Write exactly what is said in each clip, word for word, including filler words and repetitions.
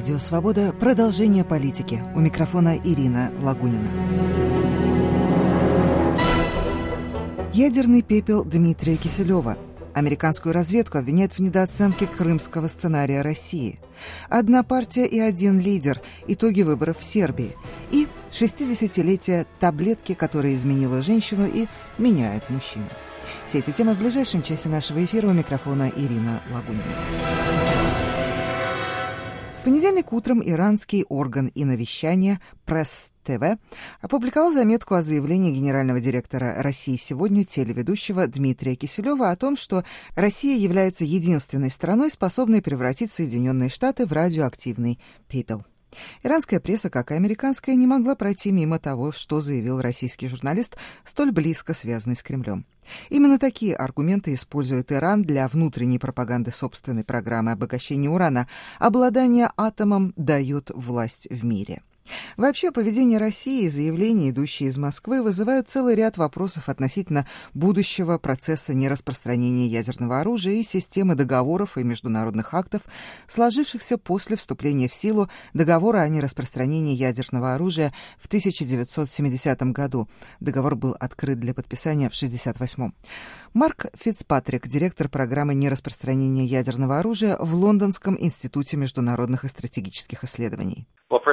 Радио «Свобода». Продолжение политики. У микрофона Ирина Лагунина. Ядерный пепел Дмитрия Киселева. Американскую разведку обвиняют в недооценке крымского сценария России. Одна партия и один лидер. Итоги выборов в Сербии. И шестидесятилетие таблетки, которая изменила женщину и меняет мужчину. Все эти темы в ближайшем часе нашего эфира. У микрофона Ирина Лагунина. В понедельник утром иранский орган иновещания Пресс-ТВ опубликовал заметку о заявлении генерального директора «России сегодня» телеведущего Дмитрия Киселева о том, что Россия является единственной страной, способной превратить Соединенные Штаты в радиоактивный пепел. Иранская пресса, как и американская, не могла пройти мимо того, что заявил российский журналист, столь близко связанный с Кремлем. Именно такие аргументы использует Иран для внутренней пропаганды собственной программы обогащения урана. Обладание атомом дает власть в мире. Вообще, поведение России и заявления, идущие из Москвы, вызывают целый ряд вопросов относительно будущего процесса нераспространения ядерного оружия и системы договоров и международных актов, сложившихся после вступления в силу договора о нераспространении ядерного оружия в тысяча девятьсот семидесятом году. Договор был открыт для подписания в шестьдесят восьмом. Марк Фицпатрик, директор программы нераспространения ядерного оружия в Лондонском институте международных и стратегических исследований.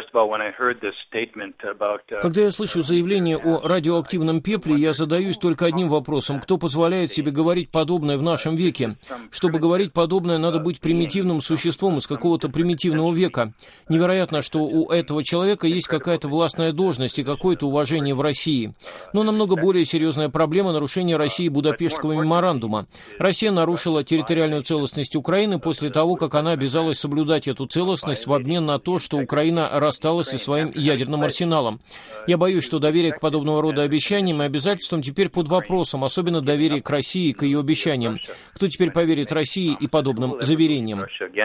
Когда я слышу заявление о радиоактивном пепле, я задаюсь только одним вопросом: кто позволяет себе говорить подобное в нашем веке? Чтобы говорить подобное, надо быть примитивным существом из какого-то примитивного века. Невероятно, что у этого человека есть какая-то властная должность и какое-то уважение в России. Но намного более серьезная проблема — нарушения России Будапештского меморандума. Россия нарушила территориальную целостность Украины после того, как она обязалась соблюдать эту целостность в обмен на то, что Украина рассталась со своим ядерным арсеналом. Я боюсь, что доверие к подобного рода обещаниям и обязательствам теперь под вопросом, особенно доверие к России и к ее обещаниям. Кто теперь поверит России и подобным заверениям?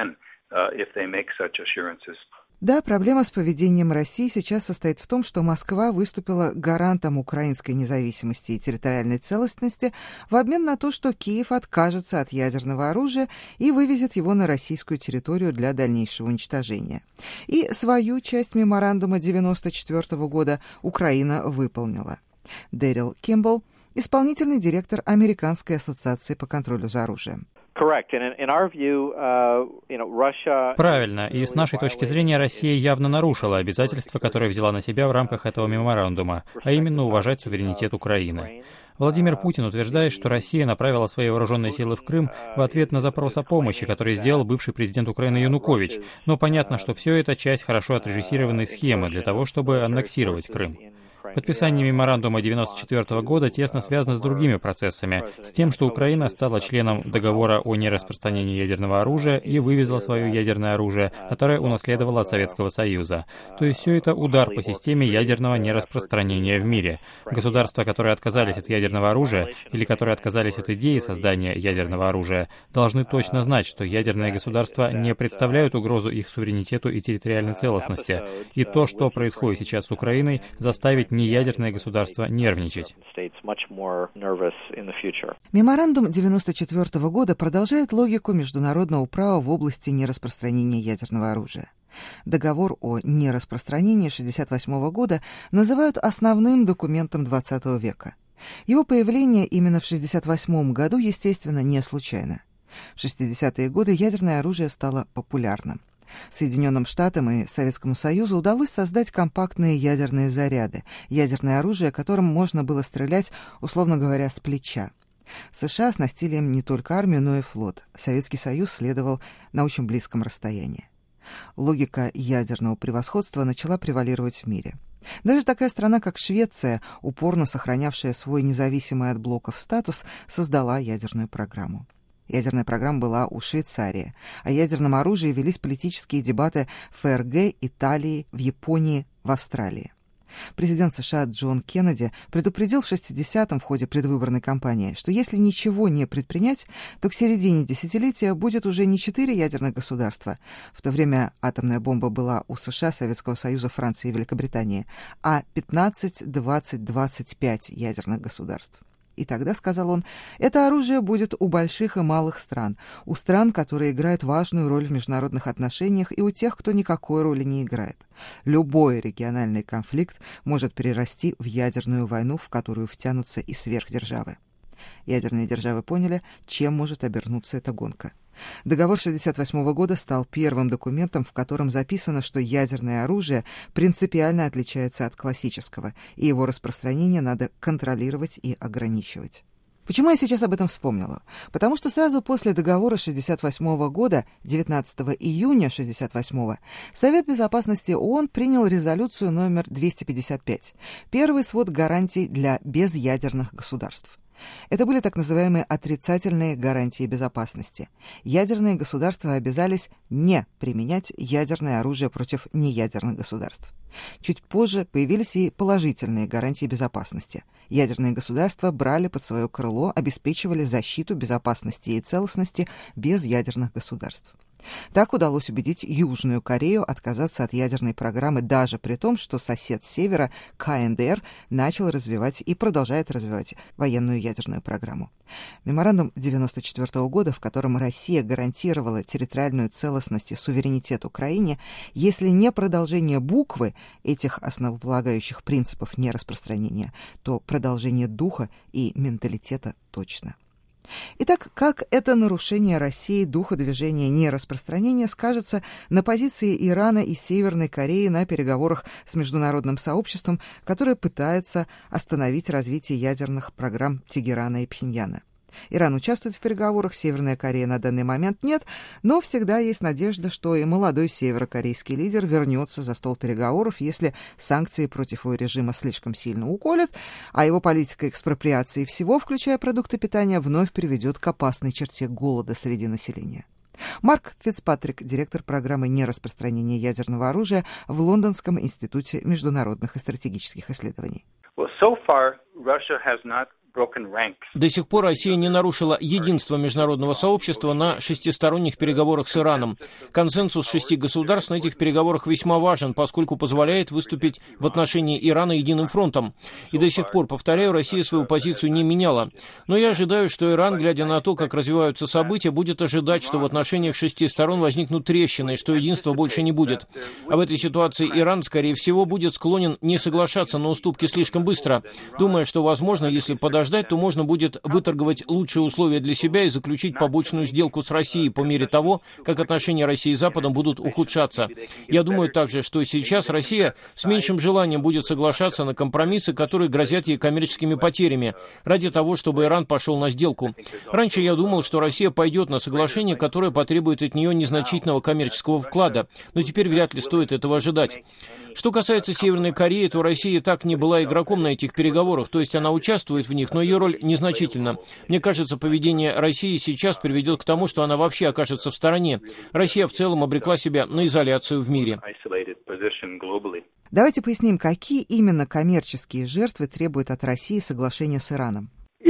Да, проблема с поведением России сейчас состоит в том, что Москва выступила гарантом украинской независимости и территориальной целостности в обмен на то, что Киев откажется от ядерного оружия и вывезет его на российскую территорию для дальнейшего уничтожения. И свою часть меморандума девяносто четвёртого года Украина выполнила. Дэрил Кимбл, исполнительный директор Американской ассоциации по контролю за оружием. Правильно. И с нашей точки зрения Россия явно нарушила обязательства, которые взяла на себя в рамках этого меморандума, а именно уважать суверенитет Украины. Владимир Путин утверждает, что Россия направила свои вооруженные силы в Крым в ответ на запрос о помощи, который сделал бывший президент Украины Янукович. Но понятно, что все это часть хорошо отрежиссированной схемы для того, чтобы аннексировать Крым. Подписание меморандума девяносто четвёртого года тесно связано с другими процессами, с тем, что Украина стала членом договора о нераспространении ядерного оружия и вывезла свое ядерное оружие, которое унаследовала от Советского Союза. То есть все это удар по системе ядерного нераспространения в мире. Государства, которые отказались от ядерного оружия или которые отказались от идеи создания ядерного оружия, должны точно знать, что ядерные государства не представляют угрозу их суверенитету и территориальной целостности. И то, что происходит сейчас с Украиной, заставит неядерное государство нервничать. Меморандум девяносто четвёртого года продолжает логику международного права в области нераспространения ядерного оружия. Договор о нераспространении шестьдесят восьмого года называют основным документом двадцатого века. Его появление именно в шестьдесят восьмом году, естественно, не случайно. В шестидесятые годы ядерное оружие стало популярным. Соединенным Штатам и Советскому Союзу удалось создать компактные ядерные заряды, ядерное оружие, которым можно было стрелять, условно говоря, с плеча. США оснастили им не только армию, но и флот. Советский Союз следовал на очень близком расстоянии. Логика ядерного превосходства начала превалировать в мире. Даже такая страна, как Швеция, упорно сохранявшая свой независимый от блоков статус, создала ядерную программу. Ядерная программа была у Швейцарии. О ядерном оружии велись политические дебаты в ФРГ, Италии, в Японии, в Австралии. Президент США Джон Кеннеди предупредил в шестидесятом в ходе предвыборной кампании, что если ничего не предпринять, то к середине десятилетия будет уже не четыре ядерных государства, в то время атомная бомба была у США, Советского Союза, Франции и Великобритании, а пятнадцать, двадцать, двадцать пять ядерных государств. И тогда, сказал он, это оружие будет у больших и малых стран, у стран, которые играют важную роль в международных отношениях, и у тех, кто никакой роли не играет. Любой региональный конфликт может перерасти в ядерную войну, в которую втянутся и сверхдержавы. Ядерные державы поняли, чем может обернуться эта гонка. Договор шестьдесят восьмого года стал первым документом, в котором записано, что ядерное оружие принципиально отличается от классического, и его распространение надо контролировать и ограничивать. Почему я сейчас об этом вспомнила? Потому что сразу после договора шестьдесят восьмого года, девятнадцатого июня шестьдесят восьмого, Совет Безопасности ООН принял резолюцию номер двести пятьдесят пять, первый свод гарантий для безъядерных государств. Это были так называемые отрицательные гарантии безопасности. Ядерные государства обязались не применять ядерное оружие против неядерных государств. Чуть позже появились и положительные гарантии безопасности. Ядерные государства брали под свое крыло, обеспечивали защиту безопасности и целостности безъядерных государств. Так удалось убедить Южную Корею отказаться от ядерной программы даже при том, что сосед с севера, ка эн дэ эр, начал развивать и продолжает развивать военную ядерную программу. Меморандум девяносто четвёртого года, в котором Россия гарантировала территориальную целостность и суверенитет Украине, если не продолжение буквы этих основополагающих принципов нераспространения, то продолжение духа и менталитета точно. Итак, как это нарушение России духа движения нераспространения скажется на позиции Ирана и Северной Кореи на переговорах с международным сообществом, которое пытается остановить развитие ядерных программ Тегерана и Пхеньяна? Иран участвует в переговорах, Северная Корея на данный момент нет, но всегда есть надежда, что и молодой северокорейский лидер вернется за стол переговоров, если санкции против его режима слишком сильно уколят, а его политика экспроприации всего, включая продукты питания, вновь приведет к опасной черте голода среди населения. Марк Фицпатрик, директор программы нераспространения ядерного оружия в Лондонском институте международных и стратегических исследований. Well, so far, Russia has not До сих пор Россия не нарушила единство международного сообщества на шестисторонних переговорах с Ираном. Консенсус шести государств на этих переговорах весьма важен, поскольку позволяет выступить в отношении Ирана единым фронтом. И до сих пор, повторяю, Россия свою позицию не меняла. Но я ожидаю, что Иран, глядя на то, как развиваются события, будет ожидать, что в отношениях шести сторон возникнут трещины, и что единства больше не будет. А в этой ситуации Иран, скорее всего, будет склонен не соглашаться на уступки слишком быстро, думая, что, возможно, если подождать, ждать, то можно будет выторговать лучшие условия для себя и заключить побочную сделку с Россией по мере того, как отношения России с Западом будут ухудшаться. Я думаю также, что сейчас Россия с меньшим желанием будет соглашаться на компромиссы, которые грозят ей коммерческими потерями, ради того, чтобы Иран пошел на сделку. Раньше я думал, что Россия пойдет на соглашение, которое потребует от нее незначительного коммерческого вклада, но теперь вряд ли стоит этого ожидать. Что касается Северной Кореи, то Россия так не была игроком на этих переговорах, то есть она участвует в них, но ее роль незначительна. Мне кажется, поведение России сейчас приведет к тому, что она вообще окажется в стороне. Россия в целом обрекла себя на изоляцию в мире. Давайте поясним, какие именно коммерческие жертвы требуют от России соглашения с Ираном.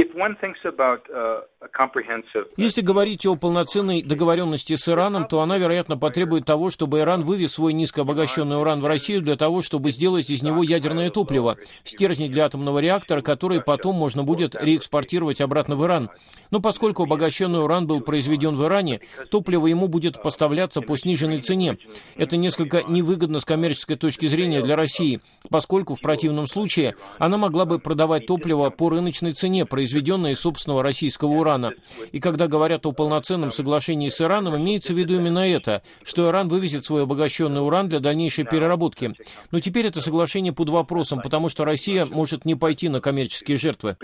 Если говорить о полноценной договоренности с Ираном, то она, вероятно, потребует того, чтобы Иран вывез свой низкообогащенный уран в Россию для того, чтобы сделать из него ядерное топливо, стержни для атомного реактора, который потом можно будет реэкспортировать обратно в Иран. Но поскольку обогащенный уран был произведен в Иране, топливо ему будет поставляться по сниженной цене. Это несколько невыгодно с коммерческой точки зрения для России, поскольку в противном случае она могла бы продавать топливо по рыночной цене, произведенное из собственного российского урана. И когда говорят о полноценном соглашении с Ираном, имеется в виду именно это, что Иран вывезет свой обогащенный уран для дальнейшей переработки. Но теперь это соглашение под вопросом, потому что Россия может не пойти на коммерческие жертвы.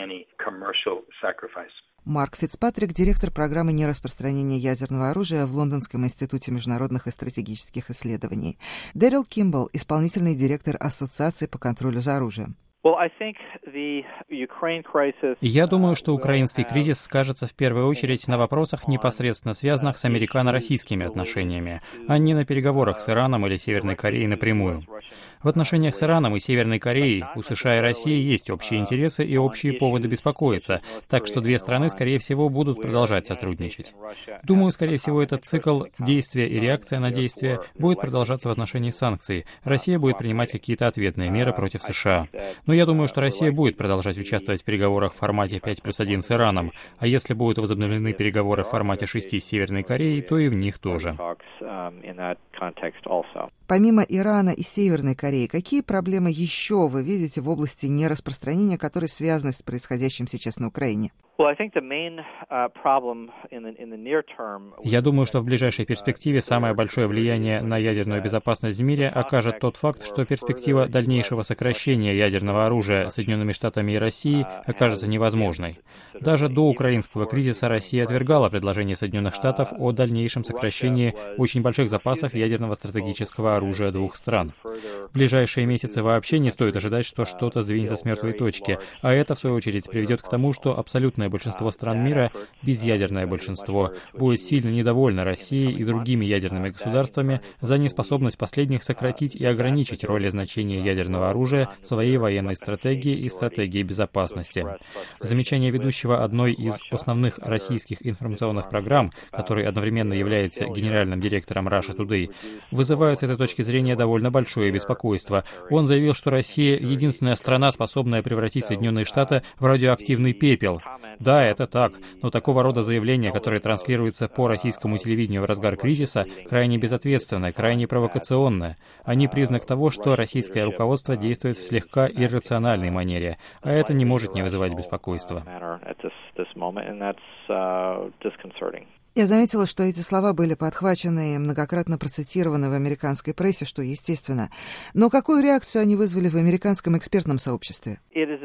Марк Фицпатрик, директор программы нераспространения ядерного оружия в Лондонском институте международных и стратегических исследований. Дэрил Кимбл, исполнительный директор Ассоциации по контролю за оружием. Я думаю, что украинский кризис скажется в первую очередь на вопросах, непосредственно связанных с американо-российскими отношениями, а не на переговорах с Ираном или Северной Кореей напрямую. В отношениях с Ираном и Северной Кореей у США и России есть общие интересы и общие поводы беспокоиться, так что две страны, скорее всего, будут продолжать сотрудничать. Думаю, скорее всего, этот цикл действия и реакция на действия будет продолжаться в отношении санкций. Россия будет принимать какие-то ответные меры против США. Но Но я думаю, что Россия будет продолжать участвовать в переговорах в формате пять плюс один с Ираном, а если будут возобновлены переговоры в формате шести с Северной Кореей, то и в них тоже. Помимо Ирана и Северной Кореи, какие проблемы еще вы видите в области нераспространения, которые связаны с происходящим сейчас на Украине? Я думаю, что в ближайшей перспективе самое большое влияние на ядерную безопасность в мире окажет тот факт, что перспектива дальнейшего сокращения ядерного оружия Соединенными Штатами и Россией окажется невозможной. Даже до украинского кризиса Россия отвергала предложение Соединенных Штатов о дальнейшем сокращении очень больших запасов ядерного стратегического оружия двух стран. В ближайшие месяцы вообще не стоит ожидать, что что-то сдвинется с мертвой точки, а это, в свою очередь, приведет к тому, что абсолютное большинство стран мира, безъядерное большинство, будет сильно недовольно Россией и другими ядерными государствами за неспособность последних сократить и ограничить роль и значение ядерного оружия в своей военной стратегии и стратегии безопасности. Замечание ведущего одной из основных российских информационных программ, который одновременно является генеральным директором Russia Today, вызывает с этой точки зрения довольно большое беспокойство. Он заявил, что Россия — единственная страна, способная превратить Соединенные Штаты в радиоактивный пепел. Да, это так, но такого рода заявления, которые транслируются по российскому телевидению в разгар кризиса, крайне безответственны, крайне провокационны. Они признак того, что российское руководство действует в слегка иррациональной манере, а это не может не вызывать беспокойства. Я заметила, что эти слова были подхвачены и многократно процитированы в американской прессе, что естественно. Но какую реакцию они вызвали в американском экспертном сообществе?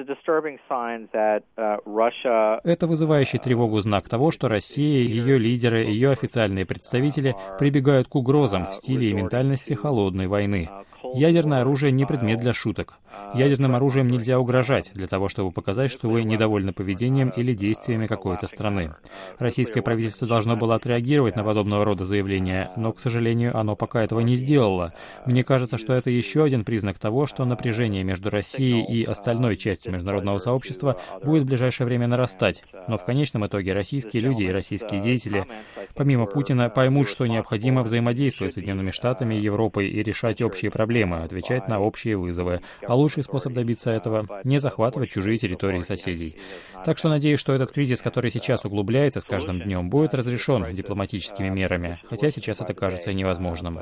Это вызывающий тревогу знак того, что Россия, ее лидеры, ее официальные представители прибегают к угрозам в стиле и ментальности холодной войны. Ядерное оружие не предмет для шуток. Ядерным оружием нельзя угрожать для того, чтобы показать, что вы недовольны поведением или действиями какой-то страны. Российское правительство должно было отреагировать на подобного рода заявления, но, к сожалению, оно пока этого не сделало. Мне кажется, что это еще один признак того, что напряжение между Россией и остальной частью международного сообщества будет в ближайшее время нарастать. Но в конечном итоге российские люди и российские деятели, помимо Путина, поймут, что необходимо взаимодействовать с Соединенными Штатами, Европой и решать общие проблемы, отвечать на общие вызовы. А лучший способ добиться этого — не захватывать чужие территории соседей. Так что надеюсь, что этот кризис, который сейчас углубляется с каждым днем, будет разрешен дипломатическими мерами, хотя сейчас это кажется невозможным.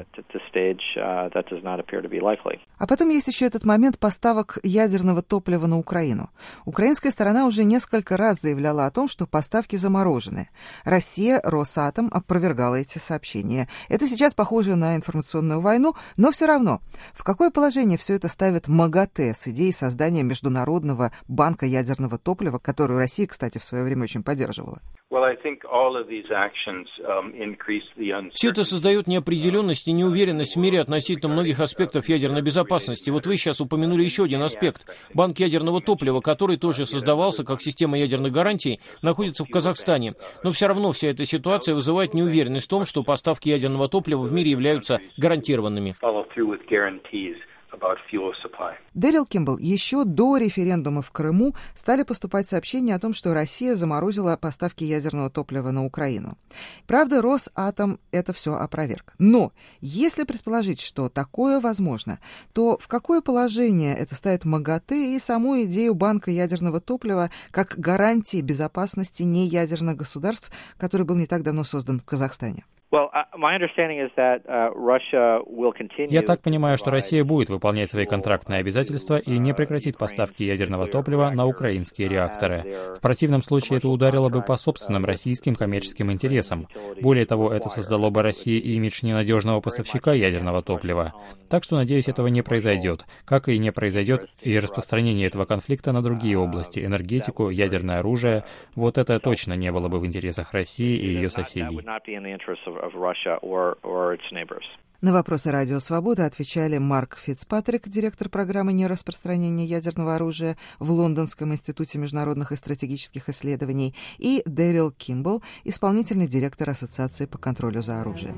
А потом есть еще этот момент поставок ядерного топлива на Украину. Украинская сторона уже несколько раз заявляла о том, что поставки заморожены. Россия, Росатом опровергала эти сообщения. Это сейчас похоже на информационную войну, но все равно. В какое положение все это ставит МАГАТЭ с идеей создания Международного банка ядерного топлива, которую Россия, кстати, в свое время очень поддерживала? Все это создает неопределенность и неуверенность в мире относительно многих аспектов ядерной безопасности. Вот вы сейчас упомянули еще один аспект. Банк ядерного топлива, который тоже создавался как система ядерных гарантий, находится в Казахстане. Но все равно вся эта ситуация вызывает неуверенность в том, что поставки ядерного топлива в мире являются гарантированными. Дэрил Кимбл, еще до референдума в Крыму стали поступать сообщения о том, что Россия заморозила поставки ядерного топлива на Украину. Правда, Росатом это все опроверг. Но если предположить, что такое возможно, то в какое положение это ставит МАГАТЭ и саму идею банка ядерного топлива как гарантии безопасности неядерных государств, который был не так давно создан в Казахстане? Я так понимаю, что Россия будет выполнять свои контрактные обязательства и не прекратит поставки ядерного топлива на украинские реакторы. В противном случае это ударило бы по собственным российским коммерческим интересам. Более того, это создало бы России имидж ненадежного поставщика ядерного топлива. Так что, надеюсь, этого не произойдет, как и не произойдет и распространение этого конфликта на другие области — энергетику, ядерное оружие. Вот это точно не было бы в интересах России и ее соседей. На вопросы «Радио Свобода» отвечали Марк Фицпатрик, директор программы нераспространения ядерного оружия в Лондонском институте международных и стратегических исследований, и Дэрил Кимбл, исполнительный директор Ассоциации по контролю за оружием.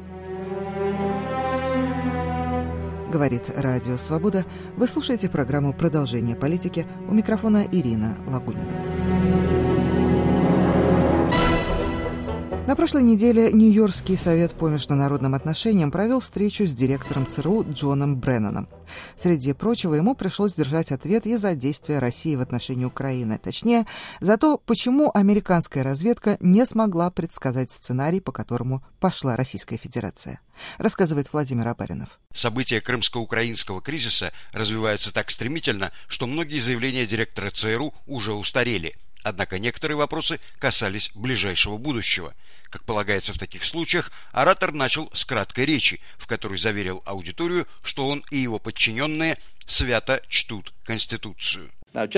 Говорит «Радио Свобода». Вы слушаете программу «Продолжение политики». У микрофона Ирина Лагунина. На прошлой неделе Нью-Йоркский совет по международным отношениям провел встречу с директором ЦРУ Джоном Бреннаном. Среди прочего, ему пришлось держать ответ и за действия России в отношении Украины. Точнее, за то, почему американская разведка не смогла предсказать сценарий, по которому пошла Российская Федерация. Рассказывает Владимир Абаринов. События крымско-украинского кризиса развиваются так стремительно, что многие заявления директора ЦРУ уже устарели. Однако некоторые вопросы касались ближайшего будущего. Как полагается в таких случаях, оратор начал с краткой речи, в которой заверил аудиторию, что он и его подчиненные свято чтут Конституцию.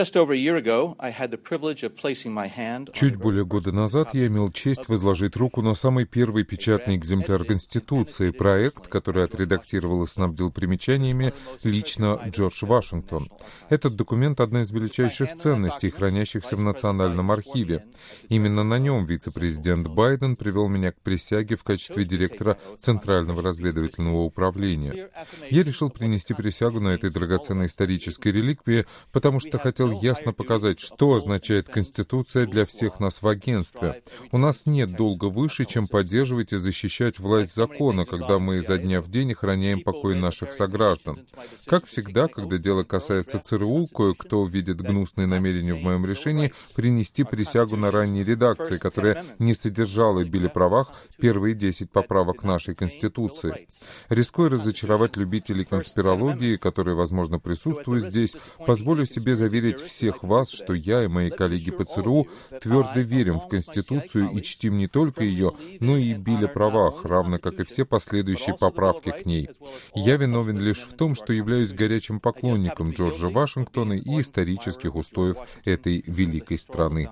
Чуть более года назад я имел честь возложить руку на самый первый печатный экземпляр Конституции, проект, который отредактировал и снабдил примечаниями лично Джордж Вашингтон. Этот документ — одна из величайших ценностей, хранящихся в Национальном архиве. Именно на нем вице-президент Байден привел меня к присяге в качестве директора Центрального разведывательного управления. Я решил принести присягу на этой драгоценной исторической реликвии, потому что хотел ясно показать, что означает Конституция для всех нас в агентстве. У нас нет долга выше, чем поддерживать и защищать власть закона, когда мы изо дня в день охраняем покой наших сограждан. Как всегда, когда дело касается ЦРУ, кое-кто видит гнусные намерения в моем решении принести присягу на ранней редакции, которая не содержала и били правах первые десять поправок нашей Конституции. Рискуя разочаровать любителей конспирологии, которые, возможно, присутствуют здесь, позволю себе заверить всех вас, что я и мои коллеги по ЦРУ твердо верим в Конституцию и чтим не только ее, но и Биль о правах, равно как и все последующие поправки к ней. Я виновен лишь в том, что являюсь горячим поклонником Джорджа Вашингтона и исторических устоев этой великой страны.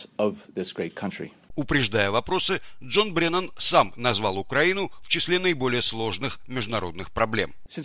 Упреждая вопросы, Джон Бреннан сам назвал Украину в числе наиболее сложных международных проблем. С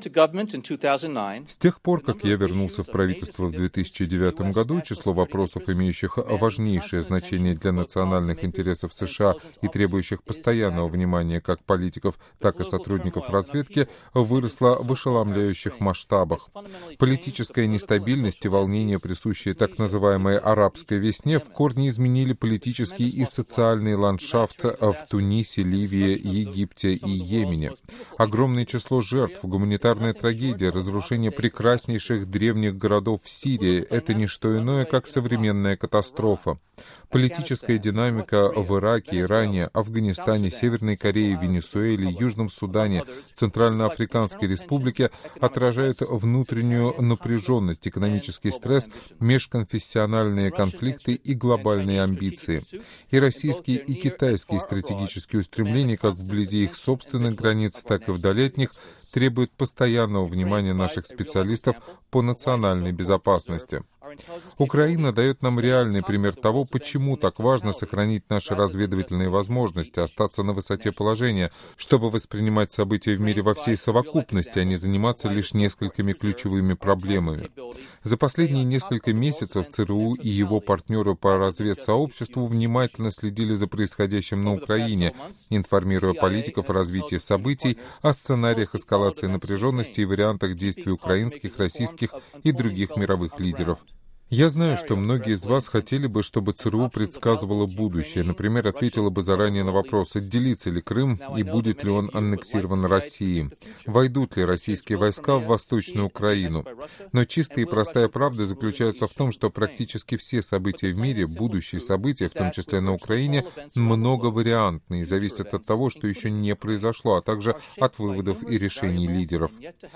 тех пор, как я вернулся в правительство в две тысячи девятом году, число вопросов, имеющих важнейшее значение для национальных интересов США и требующих постоянного внимания как политиков, так и сотрудников разведки, выросло в ошеломляющих масштабах. Политическая нестабильность и волнения, присущие так называемой «арабской весне», в корне изменили политический и социальный ландшафт в Тунисе, Ливии, Египте и Йемене. Огромное число жертв, гуманитарная трагедия, разрушение прекраснейших древних городов в Сирии — это не что иное, как современная катастрофа. Политическая динамика в Ираке, Иране, Афганистане, Северной Корее, Венесуэле, Южном Судане, Центральноафриканской Республике отражает внутреннюю напряженность, экономический стресс, межконфессиональные конфликты и глобальные амбиции. И российские, и китайские стратегические устремления, как вблизи их собственных границ, так и вдали от них, требуют постоянного внимания наших специалистов по национальной безопасности. Украина дает нам реальный пример того, почему так важно сохранить наши разведывательные возможности, остаться на высоте положения, чтобы воспринимать события в мире во всей совокупности, а не заниматься лишь несколькими ключевыми проблемами. За последние несколько месяцев ЦРУ и его партнеры по разведсообществу внимательно следили за происходящим на Украине, информируя политиков о развитии событий, о сценариях эскалации напряженности и вариантах действий украинских, российских и других мировых лидеров. Я знаю, что многие из вас хотели бы, чтобы ЦРУ предсказывало будущее, например, ответило бы заранее на вопрос, отделится ли Крым и будет ли он аннексирован Россией, войдут ли российские войска в Восточную Украину. Но чистая и простая правда заключается в том, что практически все события в мире, будущие события, в том числе на Украине, многовариантны и зависят от того, что еще не произошло, а также от выводов и решений лидеров.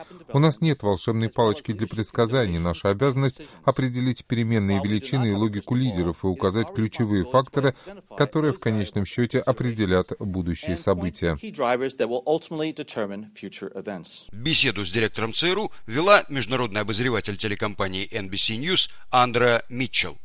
У нас нет волшебной палочки для предсказаний, наша обязанность — определить переменные величины и логику лидеров и указать ключевые факторы, которые в конечном счете определят будущие события. Беседу с директором ЦРУ вела международный обозреватель телекомпании эн би си News Андра Митчелл.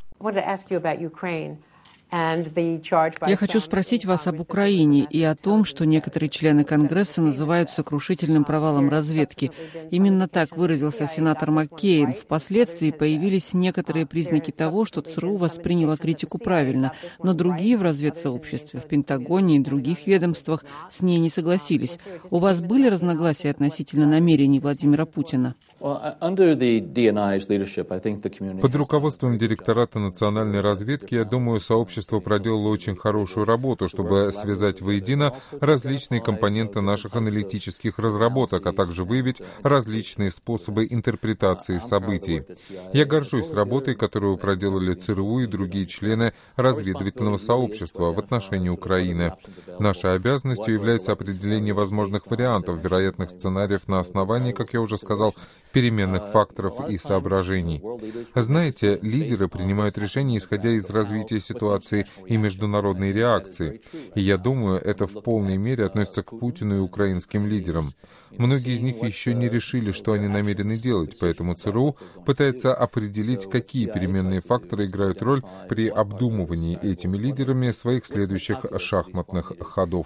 Я хочу спросить вас об Украине и о том, что некоторые члены Конгресса называют сокрушительным провалом разведки. Именно так выразился сенатор Маккейн. Впоследствии появились некоторые признаки того, что ЦРУ восприняла критику правильно, но другие в разведсообществе, в Пентагоне и других ведомствах с ней не согласились. У вас были разногласия относительно намерений Владимира Путина? Под руководством директората национальной разведки, я думаю, сообщество проделало очень хорошую работу, чтобы связать воедино различные компоненты наших аналитических разработок, а также выявить различные способы интерпретации событий. Я горжусь работой, которую проделали ЦРУ и другие члены разведывательного сообщества в отношении Украины. Нашей обязанностью является определение возможных вариантов, вероятных сценариев на основании, как я уже сказал, переменных факторов и соображений. Знаете, лидеры принимают решения, исходя из развития ситуации и международной реакции. И я думаю, это в полной мере относится к Путину и украинским лидерам. Многие из них еще не решили, что они намерены делать, поэтому ЦРУ пытается определить, какие переменные факторы играют роль при обдумывании этими лидерами своих следующих шахматных ходов.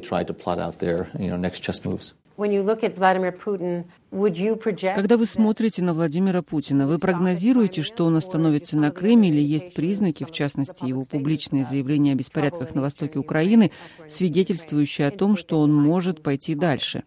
Когда вы смотрите на Владимира Путина, вы прогнозируете, что он остановится на Крыме, или есть признаки, в частности, его публичные заявления о беспорядках на востоке Украины, свидетельствующие о том, что он может пойти дальше?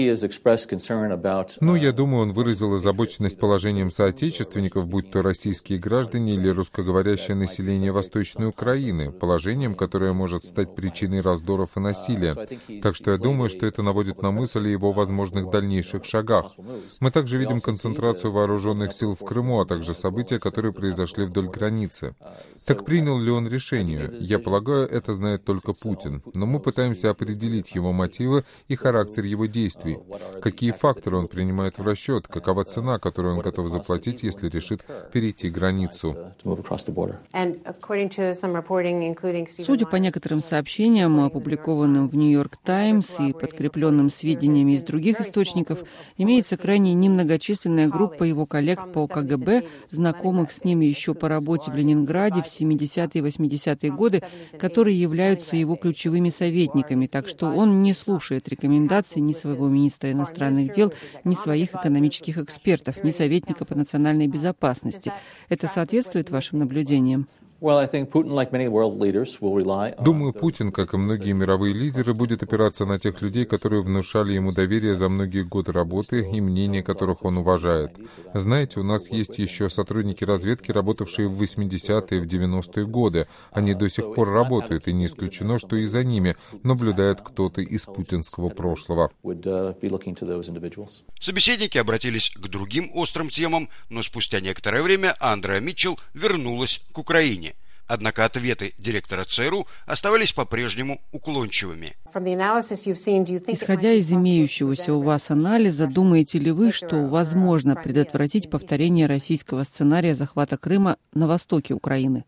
Ну, я думаю, он выразил озабоченность положением соотечественников, будь то российские граждане или русскоговорящее население Восточной Украины, положением, которое может стать причиной раздоров и насилия. Так что я думаю, что это наводит на мысль о его возможных дальнейших шагах. Мы также видим концентрацию вооруженных сил в Крыму, а также события, которые произошли вдоль границы. Так принял ли он решение? Я полагаю, это знает только Путин. Но мы пытаемся определить его мотивы и характер его действий. Какие факторы он принимает в расчет? Какова цена, которую он готов заплатить, если решит перейти границу? Судя по некоторым сообщениям, опубликованным в «Нью-Йорк Таймс» и подкрепленным сведениями из других источников, имеется крайне немногочисленная группа его коллег по КГБ, знакомых с ним еще по работе в Ленинграде в семидесятые и восьмидесятые годы, которые являются его ключевыми советниками, так что он не слушает рекомендаций ни своего министра иностранных дел, ни своих экономических экспертов, ни советника по национальной безопасности. Это соответствует вашим наблюдениям? Думаю, Путин, как и многие мировые лидеры, будет опираться на тех людей, которые внушали ему доверие за многие годы работы и мнения которых он уважает. Знаете, у нас есть еще сотрудники разведки, работавшие в восьмидесятые и в девяностые годы. Они до сих пор работают, и не исключено, что и за ними наблюдает кто-то из путинского прошлого. Собеседники обратились к другим острым темам, но спустя некоторое время Андреа Митчелл вернулась к Украине. Однако ответы директора ЦРУ оставались по-прежнему уклончивыми. Исходя из имеющегося у вас анализа, думаете ли вы, что возможно предотвратить повторение российского сценария захвата Крыма на востоке Украины?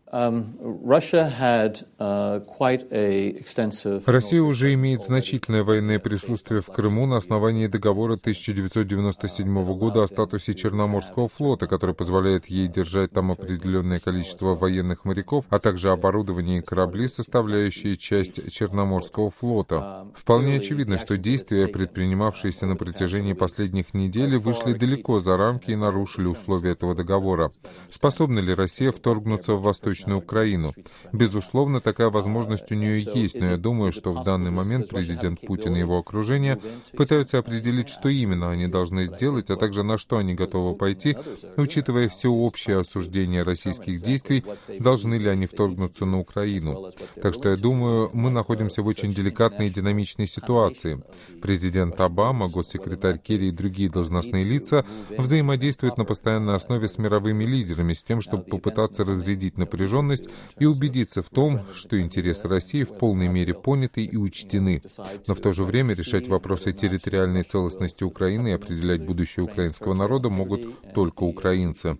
Россия уже имеет значительное военное присутствие в Крыму на основании договора тысяча девятьсот девяносто седьмого года о статусе Черноморского флота, который позволяет ей держать там определенное количество военных моряков, а также оборудование и корабли, составляющие часть Черноморского флота. Вполне очевидно, что действия, предпринимавшиеся на протяжении последних недель, вышли далеко за рамки и нарушили условия этого договора. Способна ли Россия вторгнуться в Восточную Украину? Безусловно, такая возможность у нее есть, но я думаю, что в данный момент президент Путин и его окружение пытаются определить, что именно они должны сделать, а также на что они готовы пойти, учитывая всеобщее осуждение российских действий, должны ли они вторгнуться на Украину. Так что я думаю, мы находимся в очень деликатной и динамичной ситуации. Президент Обама, госсекретарь Керри и другие должностные лица взаимодействуют на постоянной основе с мировыми лидерами с тем, чтобы попытаться разрядить напряженность и убедиться в том, что интересы России в полной мере поняты и учтены. Но в то же время решать вопросы территориальной целостности Украины и определять будущее украинского народа могут только украинцы.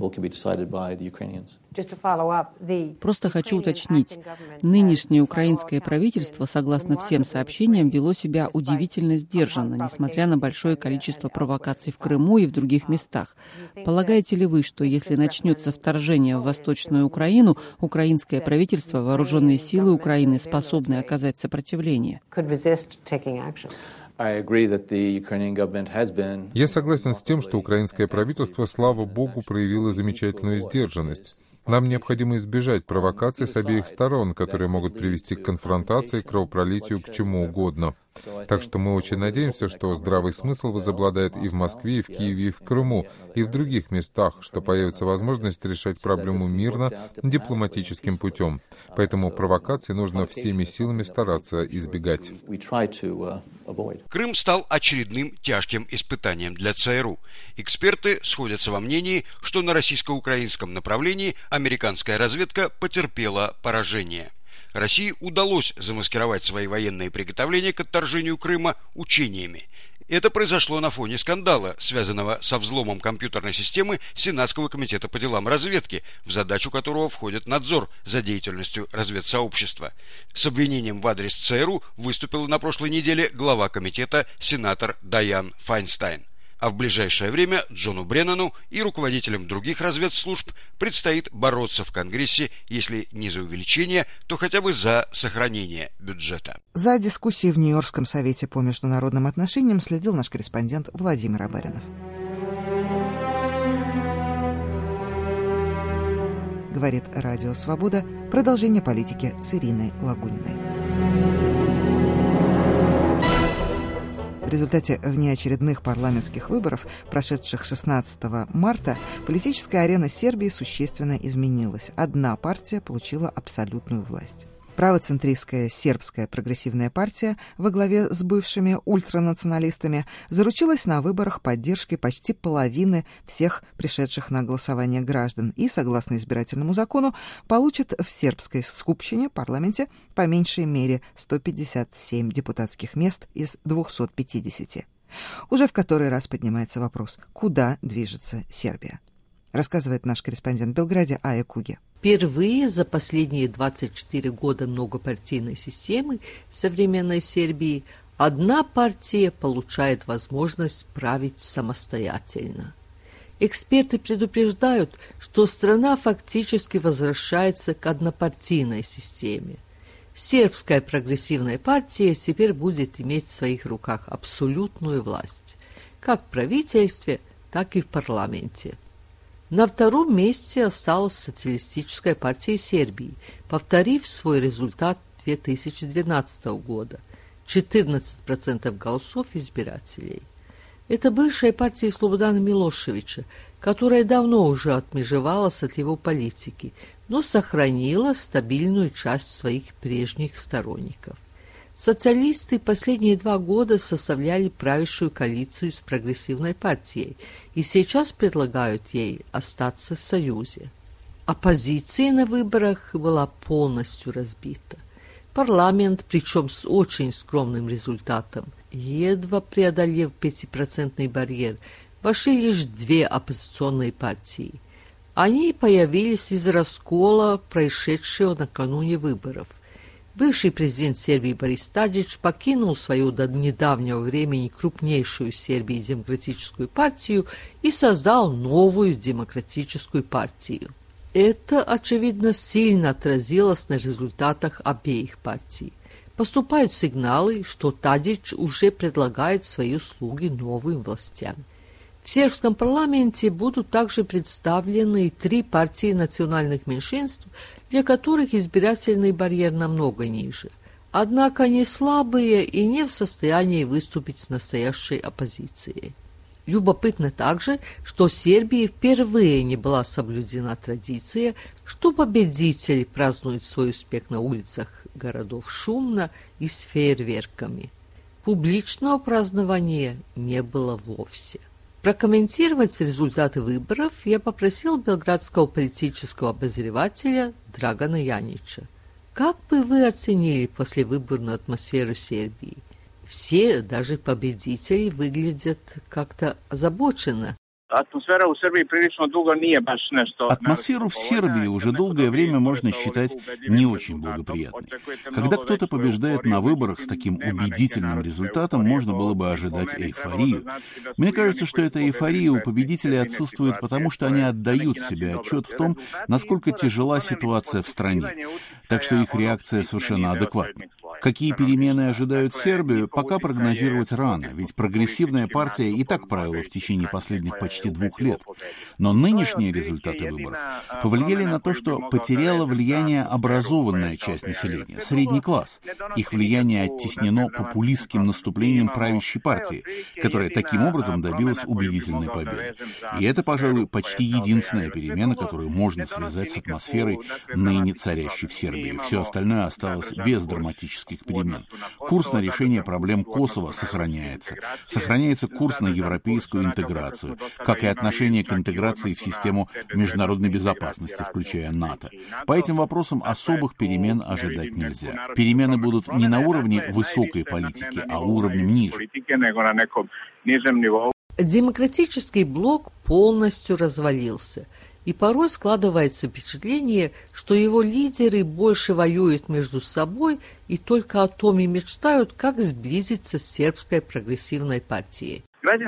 Просто хочу уточнить. Нынешнее украинское правительство, согласно всем сообщениям, вело себя удивительно сдержанно, несмотря на большое количество провокаций в Крыму и в других местах. Полагаете ли вы, что если начнется вторжение в Восточную Украину, украинское правительство, вооруженные силы Украины способны оказать сопротивление? Я согласен с тем, что украинское правительство, слава богу, проявило замечательную сдержанность. Нам необходимо избежать провокаций с обеих сторон, которые могут привести к конфронтации, к кровопролитию, к чему угодно. Так что мы очень надеемся, что здравый смысл возобладает и в Москве, и в Киеве, и в Крыму, и в других местах, что появится возможность решать проблему мирно, дипломатическим путем. Поэтому провокации нужно всеми силами стараться избегать. Крым стал очередным тяжким испытанием для ЦРУ. Эксперты сходятся во мнении, что на российско-украинском направлении американская разведка потерпела поражение. России удалось замаскировать свои военные приготовления к отторжению Крыма учениями. Это произошло на фоне скандала, связанного со взломом компьютерной системы Сенатского комитета по делам разведки, в задачу которого входит надзор за деятельностью разведсообщества. С обвинением в адрес ЦРУ выступила на прошлой неделе глава комитета сенатор Дайан Файнстайн. А в ближайшее время Джону Бреннану и руководителям других разведслужб предстоит бороться в Конгрессе, если не за увеличение, то хотя бы за сохранение бюджета. За дискуссией в Нью-Йоркском совете по международным отношениям следил наш корреспондент Владимир Абаринов. Говорит Радио Свобода. Продолжение политики с Ириной Лагуниной. В результате внеочередных парламентских выборов, прошедших шестнадцатого марта, политическая арена Сербии существенно изменилась. Одна партия получила абсолютную власть. Правоцентристская сербская прогрессивная партия во главе с бывшими ультранационалистами заручилась на выборах поддержки почти половины всех пришедших на голосование граждан и, согласно избирательному закону, получит в сербской скупщине, парламенте, по меньшей мере сто пятьдесят семь депутатских мест из двухсот пятидесяти. Уже в который раз поднимается вопрос, куда движется Сербия. Рассказывает наш корреспондент в Белграде Ая Куге. Впервые за последние двадцать четыре года многопартийной системы современной Сербии одна партия получает возможность править самостоятельно. Эксперты предупреждают, что страна фактически возвращается к однопартийной системе. Сербская прогрессивная партия теперь будет иметь в своих руках абсолютную власть, как в правительстве, так и в парламенте. На втором месте осталась Социалистическая партия Сербии, повторив свой результат две тысячи двенадцатого года – четырнадцать процентов голосов избирателей. Это бывшая партия Слободана Милошевича, которая давно уже отмежевалась от его политики, но сохранила стабильную часть своих прежних сторонников. Социалисты последние два года составляли правящую коалицию с прогрессивной партией и сейчас предлагают ей остаться в союзе. Оппозиция на выборах была полностью разбита. Парламент, причем с очень скромным результатом, едва преодолев пятипроцентный барьер, вошли лишь две оппозиционные партии. Они появились из раскола, происшедшего накануне выборов. Бывший президент Сербии Борис Тадич покинул свою до недавнего времени крупнейшую в Сербии демократическую партию и создал новую демократическую партию. Это, очевидно, сильно отразилось на результатах обеих партий. Поступают сигналы, что Тадич уже предлагает свои услуги новым властям. В сербском парламенте будут также представлены три партии национальных меньшинств, для которых избирательный барьер намного ниже. Однако они слабые и не в состоянии выступить с настоящей оппозицией. Любопытно также, что в Сербии впервые не была соблюдена традиция, что победители празднуют свой успех на улицах городов шумно и с фейерверками. Публичного празднования не было вовсе. Прокомментировать результаты выборов я попросил белградского политического обозревателя Драгана Янича. Как бы вы оценили послевыборную атмосферу Сербии? Все, даже победители, выглядят как-то озабоченно. Атмосфера в Сербии прилично долго не баш нешто. Атмосферу в Сербии уже долгое время можно считать не очень благоприятной. Когда кто-то побеждает на выборах с таким убедительным результатом, можно было бы ожидать эйфорию. Мне кажется, что эта эйфория у победителей отсутствует, потому что они отдают себе отчет в том, насколько тяжела ситуация в стране. Так что их реакция совершенно адекватна. Какие перемены ожидают Сербию, пока прогнозировать рано, ведь прогрессивная партия и так правила в течение последних почти двух лет. Но нынешние результаты выборов повлияли на то, что потеряла влияние образованная часть населения, средний класс. Их влияние оттеснено популистским наступлением правящей партии, которая таким образом добилась убедительной победы. И это, пожалуй, почти единственная перемена, которую можно связать с атмосферой, ныне царящей в Сербии. Все остальное осталось без драматических перемен. Курс на решение проблем Косово сохраняется. Сохраняется курс на европейскую интеграцию, как и отношение к интеграции в систему международной безопасности, включая НАТО. По этим вопросам особых перемен ожидать нельзя. Перемены будут не на уровне высокой политики, а уровнем ниже. Демократический блок полностью развалился, и порой складывается впечатление, что его лидеры больше воюют между собой и только о том и мечтают, как сблизиться с сербской прогрессивной партией.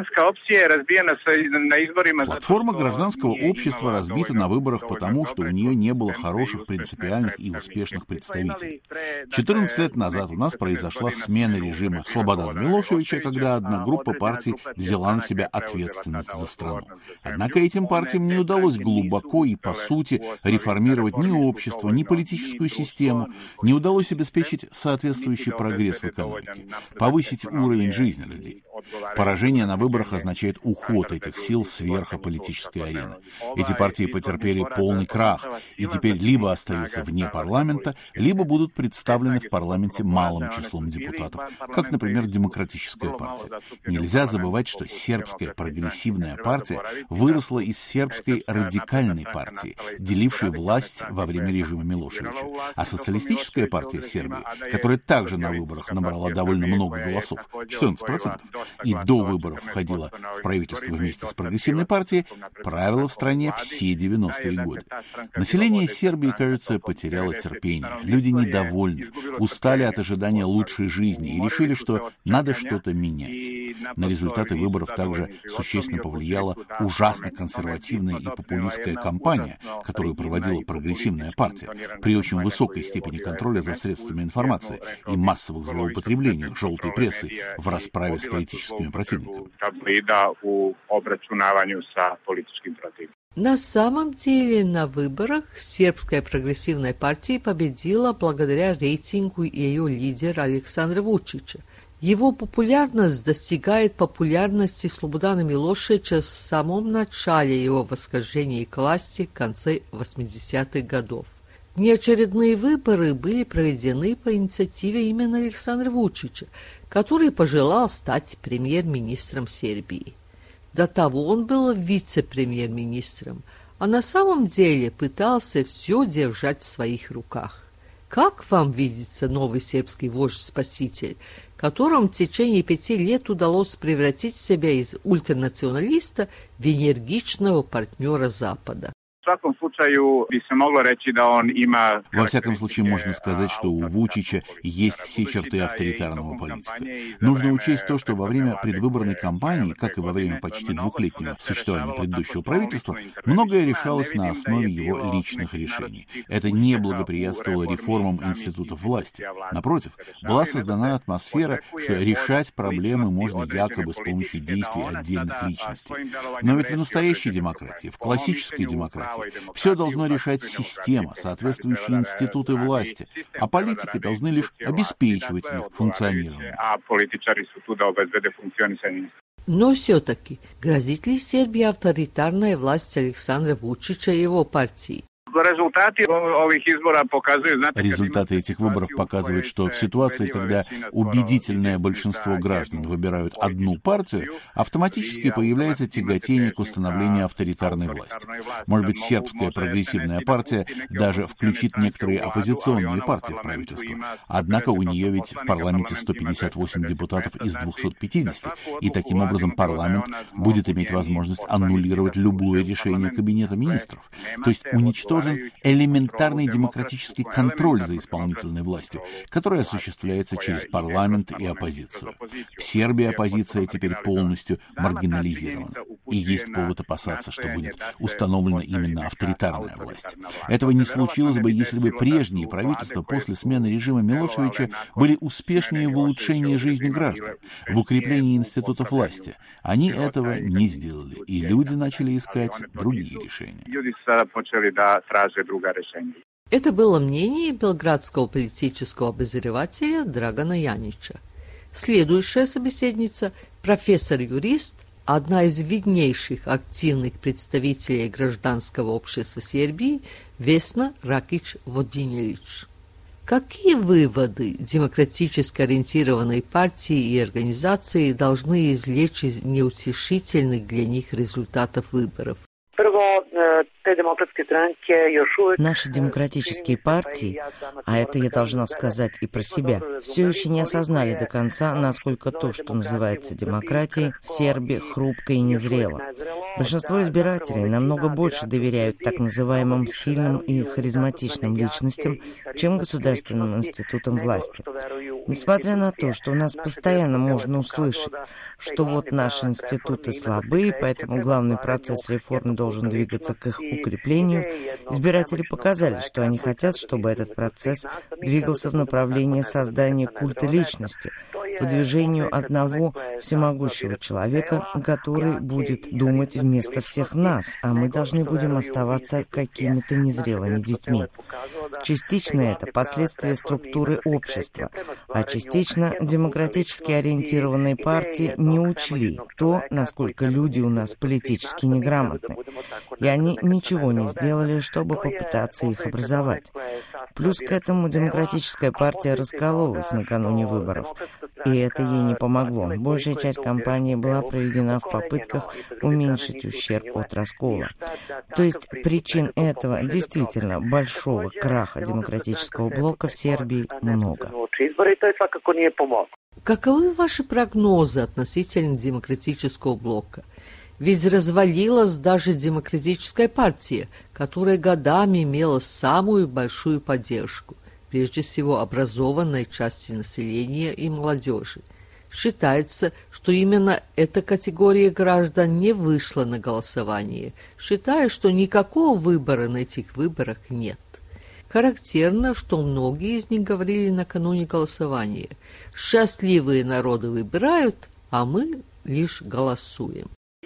Платформа гражданского общества разбита на выборах потому, что у нее не было хороших, принципиальных и успешных представителей. четырнадцать лет назад у нас произошла смена режима Слободана Милошевича, когда одна группа партий взяла на себя ответственность за страну. Однако этим партиям не удалось глубоко и, по сути, реформировать ни общество, ни политическую систему, не удалось обеспечить соответствующий прогресс в экономике, повысить уровень жизни людей. Поражение на выборах означает уход этих сил с верха политической арены. Эти партии потерпели полный крах и теперь либо остаются вне парламента, либо будут представлены в парламенте малым числом депутатов, как, например, Демократическая партия. Нельзя забывать, что сербская прогрессивная партия выросла из сербской радикальной партии, делившей власть во время режима Милошевича. А социалистическая партия Сербии, которая также на выборах набрала довольно много голосов, четырнадцать процентов, и до выборов входила в правительство вместе с прогрессивной партией, правила в стране все девяностые годы. Население Сербии, кажется, потеряло терпение. Люди недовольны, устали от ожидания лучшей жизни и решили, что надо что-то менять. На результаты выборов также существенно повлияла ужасно консервативная и популистская кампания, которую проводила прогрессивная партия, при очень высокой степени контроля за средствами информации и массовых злоупотреблениях желтой прессы в расправе с политическими противниками. На самом деле на выборах сербская прогрессивная партия победила благодаря рейтингу ее лидера Александра Вучича. Его популярность достигает популярности Слободана Милошевича в самом начале его восхождения к власти в конце восьмидесятых годов. Неочередные выборы были проведены по инициативе именно Александра Вучича, который пожелал стать премьер-министром Сербии. До того он был вице-премьер-министром, а на самом деле пытался все держать в своих руках. Как вам видится новый сербский вождь-спаситель, которому в течение пяти лет удалось превратить себя из ультранационалиста в энергичного партнера Запада? Во всяком случае, можно сказать, что у Вучича есть все черты авторитарного политика. Нужно учесть то, что во время предвыборной кампании, как и во время почти двухлетнего существования предыдущего правительства, многое решалось на основе его личных решений. Это не благоприятствовало реформам институтов власти. Напротив, была создана атмосфера, что решать проблемы можно якобы с помощью действий отдельных личностей. Но ведь в настоящей демократии, в классической демократии, все должно решать система, соответствующие институты власти, а политики должны лишь обеспечивать их функционирование. Но все-таки грозит ли Сербии авторитарная власть Александра Вучича и его партии? Результаты этих выборов показывают, что в ситуации, когда убедительное большинство граждан выбирают одну партию, автоматически появляется тяготение к установлению авторитарной власти. Может быть, сербская прогрессивная партия даже включит некоторые оппозиционные партии в правительство. Однако у нее ведь в парламенте сто пятьдесят восемь депутатов из двухсот пятидесяти, и таким образом парламент будет иметь возможность аннулировать любое решение Кабинета министров, то есть уничтожить элементарный демократический контроль за исполнительной властью, который осуществляется через парламент и оппозицию. В Сербии оппозиция теперь полностью маргинализирована. и есть повод опасаться, что будет установлена именно авторитарная власть. Этого не случилось бы, если бы прежние правительства после смены режима Милошевича были успешнее в улучшении жизни граждан, в укреплении институтов власти. Они этого не сделали, и люди начали искать другие решения. Это было мнение белградского политического обозревателя Драгана Янича. Следующая собеседница – профессор-юрист, одна из виднейших активных представителей гражданского общества Сербии Весна Ракич-Водинелич. Какие выводы демократически ориентированной партии и организации должны извлечь из неутешительных для них результатов выборов? Наши демократические партии, а это я должна сказать и про себя, все еще не осознали до конца, насколько то, что называется демократией, в Сербии хрупко и незрело. Большинство избирателей намного больше доверяют так называемым сильным и харизматичным личностям, чем государственным институтам власти. Несмотря на то, что у нас постоянно можно услышать, что вот наши институты слабые, поэтому главный процесс реформ должен двигаться к их укреплению, избиратели показали, что они хотят, чтобы этот процесс двигался в направлении создания культа личности, выдвижению одного всемогущего человека, который будет думать вместо всех нас, а мы должны будем оставаться какими-то незрелыми детьми. Частично это последствия структуры общества, а частично демократически ориентированные партии не учли то, насколько люди у нас политически неграмотны, и они ничего не сделали, чтобы попытаться их образовать. Плюс к этому демократическая партия раскололась накануне выборов, и это ей не помогло. Большая часть кампании была проведена в попытках уменьшить ущерб от раскола. То есть причин этого действительно большого краха демократического блока в Сербии много. Каковы ваши прогнозы относительно демократического блока? Ведь развалилась даже демократическая партия, которая годами имела самую большую поддержку, прежде всего образованной части населения и молодежи. Считается, что именно эта категория граждан не вышла на голосование, считая, что никакого выбора на этих выборах нет. Характерно, что многие из них говорили накануне голосования: «Счастливые народы выбирают, а мы лишь голосуем».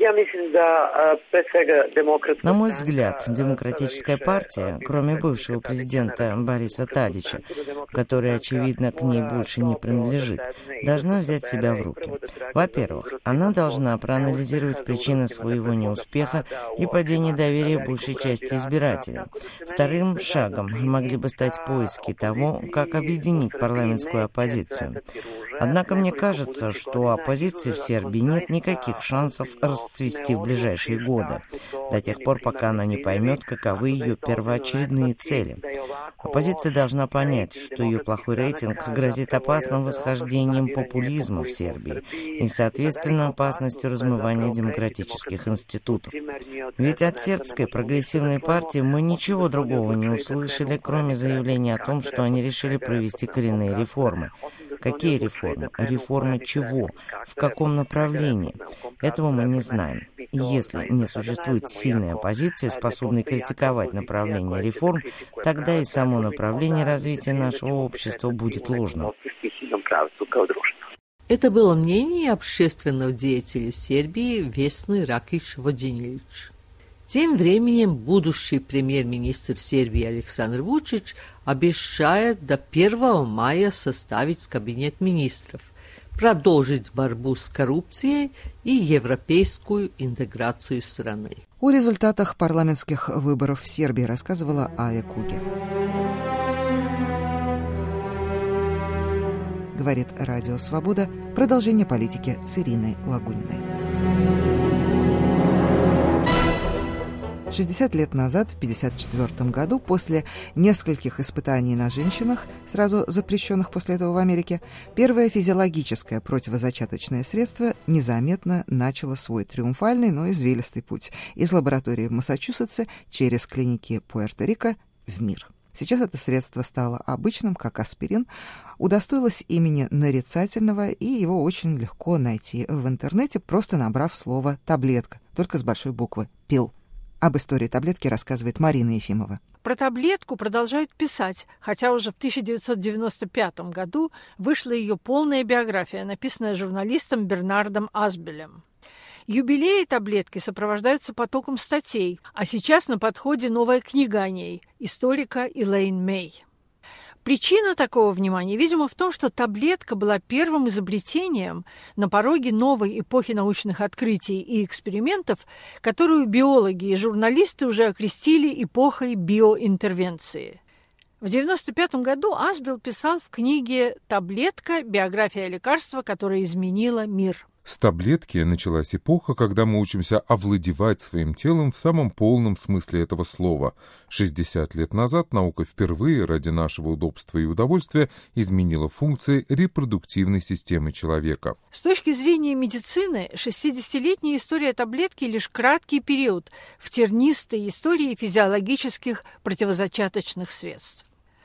На мой взгляд, демократическая партия, кроме бывшего президента Бориса Тадича, который, очевидно, к ней больше не принадлежит, должна взять себя в руки. Во-первых, она должна проанализировать причины своего неуспеха и падения доверия большей части избирателей. Вторым шагом могли бы стать поиски того, как объединить парламентскую оппозицию. Однако мне кажется, что у оппозиции в Сербии нет никаких шансов расцвести в ближайшие годы, до тех пор, пока она не поймет, каковы ее первоочередные цели. Оппозиция должна понять, что ее плохой рейтинг грозит опасным восхождением популизма в Сербии и, соответственно, опасностью размывания демократических институтов. Ведь от сербской прогрессивной партии мы ничего другого не услышали, кроме заявления о том, что они решили провести коренные реформы. Какие реформы? Реформы чего? В каком направлении? Этого мы не знаем. И если не существует сильной оппозиции, способной критиковать направление реформ, тогда и само направление развития нашего общества будет ложным. Это было мнение общественного деятеля Сербии Весны Ракич-Водинелич. Тем временем будущий премьер-министр Сербии Александр Вучич обещает до первого мая составить кабинет министров, продолжить борьбу с коррупцией и европейскую интеграцию страны. О результатах парламентских выборов в Сербии рассказывала Ая Кугер. Говорит Радио Свобода. Продолжение политики с Ириной Лагуниной. шестьдесят лет назад, в пятьдесят четвёртом году, после нескольких испытаний на женщинах, сразу запрещенных после этого в Америке, первое физиологическое противозачаточное средство незаметно начало свой триумфальный, но извилистый путь из лаборатории в Массачусетсе через клиники Пуэрто-Рико в мир. Сейчас это средство стало обычным, как аспирин, удостоилось имени нарицательного, и его очень легко найти в интернете, просто набрав слово «таблетка». только с большой буквы «пил». Об истории таблетки рассказывает Марина Ефимова. Про таблетку продолжают писать, хотя уже в тысяча девятьсот девяносто пятом году вышла ее полная биография, написанная журналистом Бернардом Асбелем. Юбилеи таблетки сопровождаются потоком статей, а сейчас на подходе новая книга о ней историка Элейн Мэй. Причина такого внимания, видимо, в том, что таблетка была первым изобретением на пороге новой эпохи научных открытий и экспериментов, которую биологи и журналисты уже окрестили эпохой биоинтервенции. В девяносто пятом году Асбел писал в книге «Таблетка. Биография лекарства, которое изменило мир». С таблетки началась эпоха, когда мы учимся овладевать своим телом в самом полном смысле этого слова. шестьдесят лет назад наука впервые ради нашего удобства и удовольствия изменила функции репродуктивной системы человека. С точки зрения медицины, шестидесятилетняя история таблетки лишь краткий период в тернистой истории физиологических противозачаточных средств.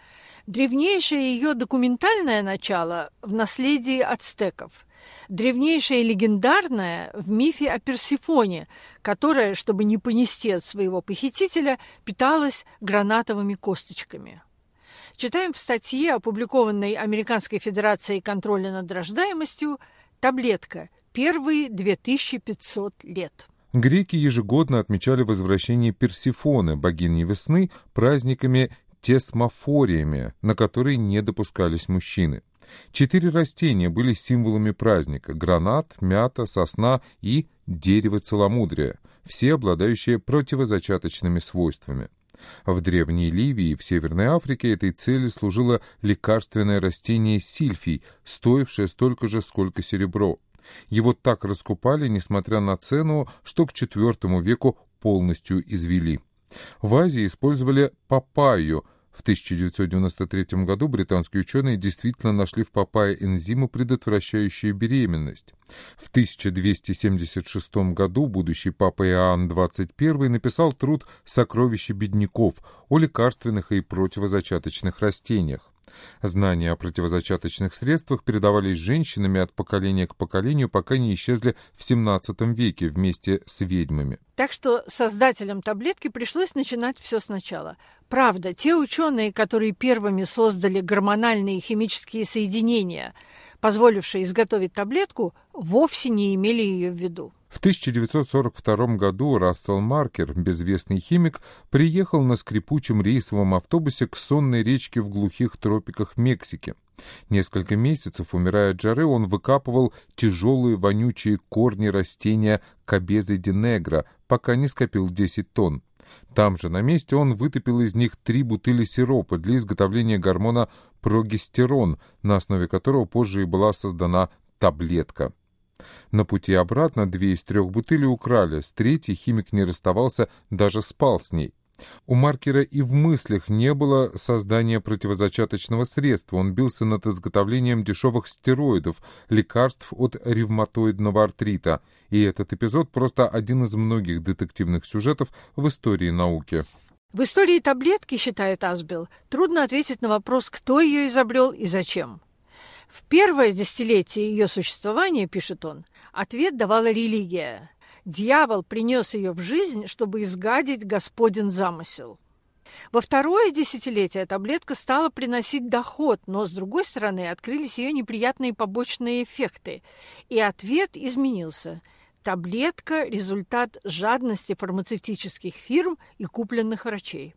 Древнейшее ее документальное начало в наследии ацтеков. Древнейшее легендарное в мифе о Персифоне, которая, чтобы не понести от своего похитителя, питалась гранатовыми косточками. Читаем в статье, опубликованной Американской Федерацией контроля над рождаемостью, «Таблетка. Первые две тысячи пятьсот лет». Греки ежегодно отмечали возвращение Персифоны, богини весны, праздниками тесмофориями, на которые не допускались мужчины. Четыре растения были символами праздника: гранат, мята, сосна и дерево целомудрия, все обладающие противозачаточными свойствами. В Древней Ливии и в Северной Африке этой цели служило лекарственное растение сильфий, стоившее столько же, сколько серебро. Его так раскупали, несмотря на цену, что к четвёртому веку полностью извели. В Азии использовали папайю. В тысяча девятьсот девяносто третьем году британские ученые действительно нашли в папайе энзимы, предотвращающие беременность. В тысяча двести семьдесят шестом году будущий папа Иоанн двадцать первый написал труд «Сокровища бедняков» о лекарственных и противозачаточных растениях. Знания о противозачаточных средствах передавались женщинами от поколения к поколению, пока не исчезли в семнадцатом веке вместе с ведьмами. Так что создателям таблетки пришлось начинать все сначала. Правда, те ученые, которые первыми создали гормональные химические соединения, позволившие изготовить таблетку, вовсе не имели ее в виду. В тысяча девятьсот сорок втором году Рассел Маркер, безвестный химик, приехал на скрипучем рейсовом автобусе к сонной речке в глухих тропиках Мексики. Несколько месяцев, умирая от жары, он выкапывал тяжелые вонючие корни растения кабезы ди негро, пока не скопил десять тонн. Там же на месте он вытопил из них три бутыли сиропа для изготовления гормона прогестерон, на основе которого позже и была создана таблетка. На пути обратно две из трех бутылей украли, с третьей химик не расставался, даже спал с ней. У Маркера и в мыслях не было создания противозачаточного средства, он бился над изготовлением дешевых стероидов, лекарств от ревматоидного артрита, и этот эпизод просто один из многих детективных сюжетов в истории науки. В истории таблетки, считает Асбел, трудно ответить на вопрос, кто ее изобрел и зачем. В первое десятилетие ее существования, пишет он, ответ давала религия. Дьявол принес ее в жизнь, чтобы изгадить Господен замысел. Во второе десятилетие таблетка стала приносить доход, но, с другой стороны, открылись ее неприятные побочные эффекты, и ответ изменился. Таблетка – результат жадности фармацевтических фирм и купленных врачей.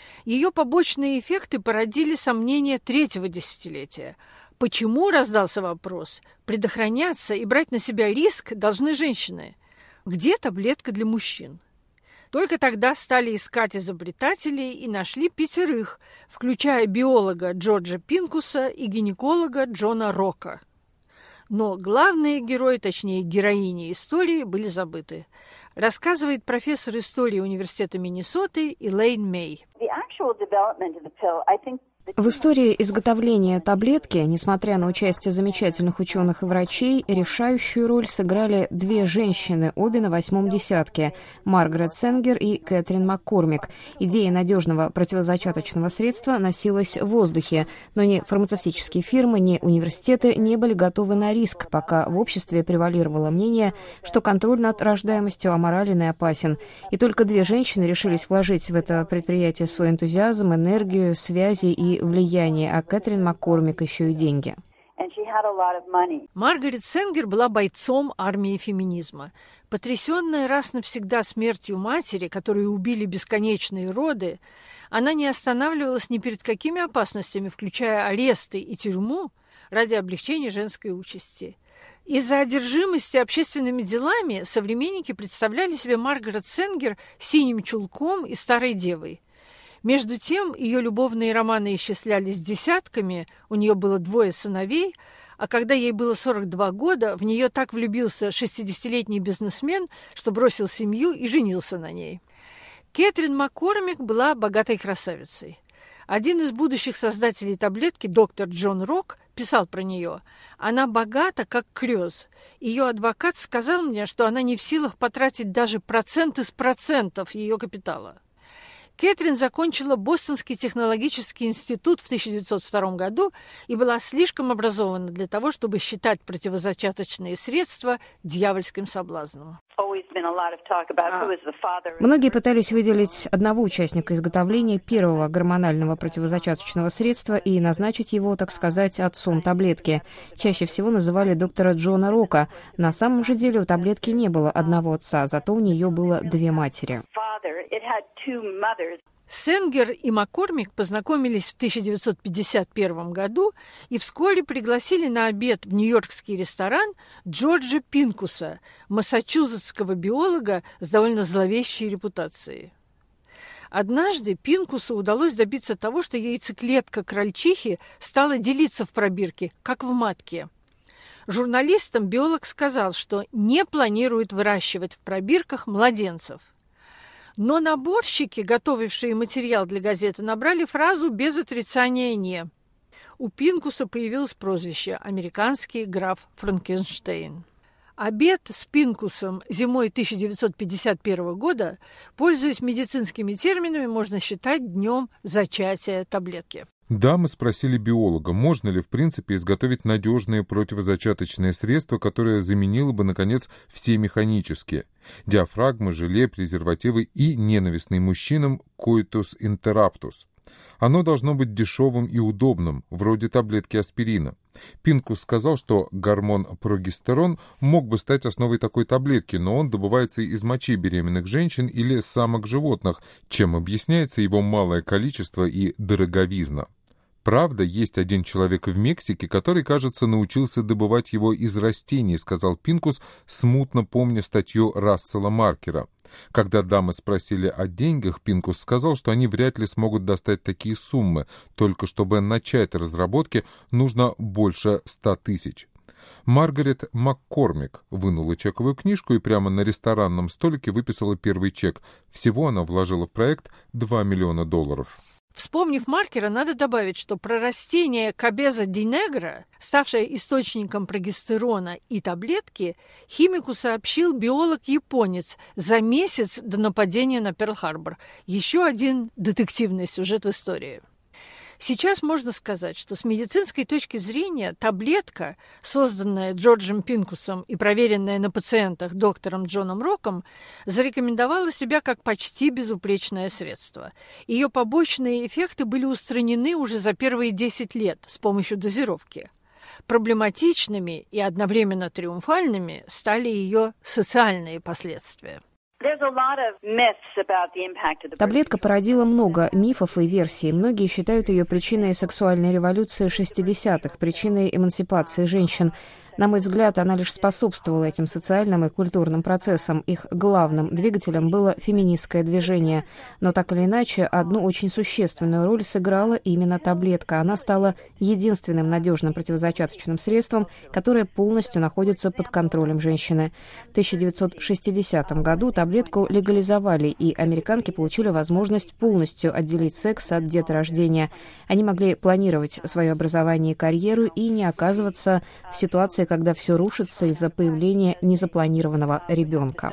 Ее побочные эффекты породили сомнения третьего десятилетия. Почему, раздался вопрос, предохраняться и брать на себя риск должны женщины? Где таблетка для мужчин? Только тогда стали искать изобретателей и нашли пятерых, включая биолога Джорджа Пинкуса и гинеколога Джона Рока. Но главные герои, точнее героини истории, были забыты. Рассказывает профессор истории Университета Миннесоты Элейн Мэй. В истории изготовления таблетки, несмотря на участие замечательных ученых и врачей, решающую роль сыграли две женщины, обе на восьмом десятке – Маргарет Сенгер и Кэтрин Маккормик. Идея надежного противозачаточного средства носилась в воздухе, но ни фармацевтические фирмы, ни университеты не были готовы на риск, пока в обществе превалировало мнение, что контроль над рождаемостью аморален и опасен. И только две женщины решились вложить в это предприятие свой энтузиазм, энергию, связи и влияние, а Кэтрин Маккормик еще и деньги. Маргарет Сенгер была бойцом армии феминизма. Потрясенная раз навсегда смертью матери, которую убили бесконечные роды, она не останавливалась ни перед какими опасностями, включая аресты и тюрьму, ради облегчения женской участи. Из-за одержимости общественными делами современники представляли себе Маргарет Сенгер синим чулком и старой девой. Между тем, ее любовные романы исчислялись десятками, у нее было двое сыновей, а когда ей было сорок два года, в нее так влюбился шестидесятилетний бизнесмен, что бросил семью и женился на ней. Кэтрин Маккормик была богатой красавицей. Один из будущих создателей таблетки, доктор Джон Рок, писал про нее: «Она богата, как крёз. Ее адвокат сказал мне, что она не в силах потратить даже процент из процентов ее капитала». Кэтрин закончила Бостонский технологический институт в тысяча девятьсот втором году и была слишком образована для того, чтобы считать противозачаточные средства дьявольским соблазном. Многие пытались выделить одного участника изготовления первого гормонального противозачаточного средства и назначить его, так сказать, отцом таблетки. Чаще всего называли доктора Джона Рока. На самом же деле у таблетки не было одного отца, зато у нее было две матери. Сенгер и Маккормик познакомились в тысяча девятьсот пятьдесят первом году и вскоре пригласили на обед в нью-йоркский ресторан Джорджа Пинкуса, массачусетского биолога с довольно зловещей репутацией. Однажды Пинкусу удалось добиться того, что яйцеклетка крольчихи стала делиться в пробирке, как в матке. Журналистам биолог сказал, что не планирует выращивать в пробирках младенцев. Но наборщики, готовившие материал для газеты, набрали фразу без отрицания «не». У Пинкуса появилось прозвище «Американский граф Франкенштейн». Обед с Пинкусом зимой тысяча девятьсот пятьдесят первого года, пользуясь медицинскими терминами, можно считать днем зачатия таблетки. Да, мы спросили биолога, можно ли в принципе изготовить надежные противозачаточные средства, которое заменило бы, наконец, все механические. Диафрагмы, желе, презервативы и ненавистный мужчинам коитус интерраптус. Оно должно быть дешевым и удобным, вроде таблетки аспирина. Пинкус сказал, что гормон прогестерон мог бы стать основой такой таблетки, но он добывается из мочи беременных женщин или самок животных, чем объясняется его малое количество и дороговизна. Правда, есть один человек в Мексике, который, кажется, научился добывать его из растений, сказал Пинкус, смутно помня статью Рассела Маркера. Когда дамы спросили о деньгах, Пинкус сказал, что они вряд ли смогут достать такие суммы, только чтобы начать разработки, нужно больше ста тысяч. Маргарет Маккормик вынула чековую книжку и прямо на ресторанном столике выписала первый чек. Всего она вложила в проект два миллиона долларов. Вспомнив Маркера, надо добавить, что про растение Кабеза ди Негро, ставшее источником прогестерона и таблетки, химику сообщил биолог-японец за месяц до нападения на Перл-Харбор. Еще один детективный сюжет в истории. Сейчас можно сказать, что с медицинской точки зрения таблетка, созданная Джорджем Пинкусом и проверенная на пациентах доктором Джоном Роком, зарекомендовала себя как почти безупречное средство. Ее побочные эффекты были устранены уже за первые десять лет с помощью дозировки. Проблематичными и одновременно триумфальными стали ее социальные последствия. Таблетка породила много мифов и версий. Многие считают ее причиной сексуальной революции шестидесятых, причиной эмансипации женщин. На мой взгляд, она лишь способствовала этим социальным и культурным процессам. Их главным двигателем было феминистское движение. Но так или иначе, одну очень существенную роль сыграла именно таблетка. Она стала единственным надежным противозачаточным средством, которое полностью находится под контролем женщины. В тысяча девятьсот шестидесятом году таблетку легализовали, и американки получили возможность полностью отделить секс от деторождения. Они могли планировать свое образование и карьеру и не оказываться в ситуации, когда все рушится из-за появления незапланированного ребенка.